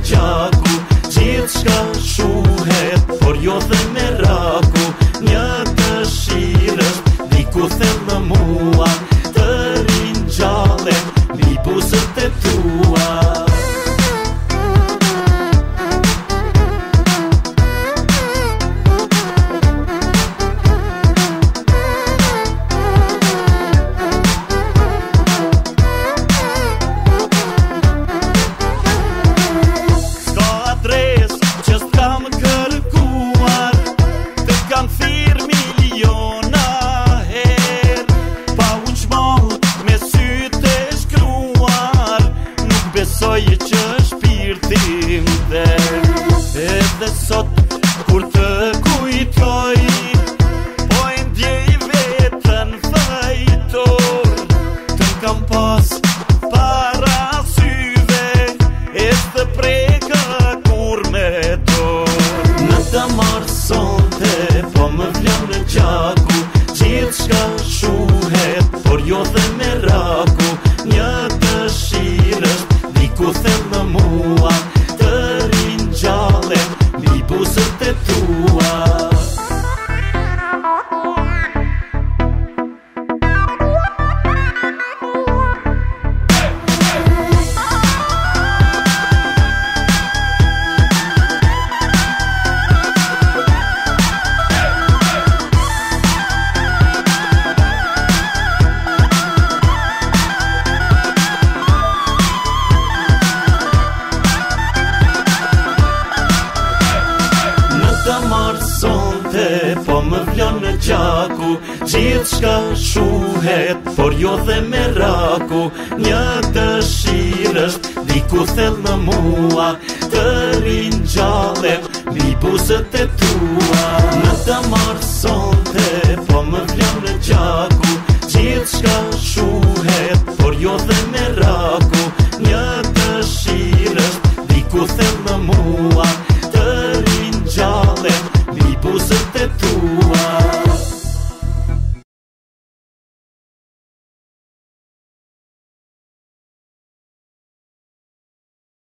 gjaku, gjithçka shuhet, por jo dhe me raku. Një dëshirë është diku thellë në mua, të ringjallem mbi buzët e tua. Besoj që shpirtim der, edhe sot kur të kujtoj, po e ndjej vetën fajtor. Të kam pas para syve, e të preka kur me dor. Në të marë sonte, po më vlen në gjaku, gjithçka shuhet, por jo dhe me raku. Një dëshirë është diku thellë në mua, të ringjallem mbi buzët e tua. Të marë sonte, po më vlen në gjaku, gjithçka shuhet, por jo dhe me raku. Një dëshirë është diku thellë në mua, të ringjallem mbi buzët e tua. Në të marë sonte, po më vlen në gjaku, gjithçka shuhet, por jo dhe me raku. Një dëshirë është diku thellë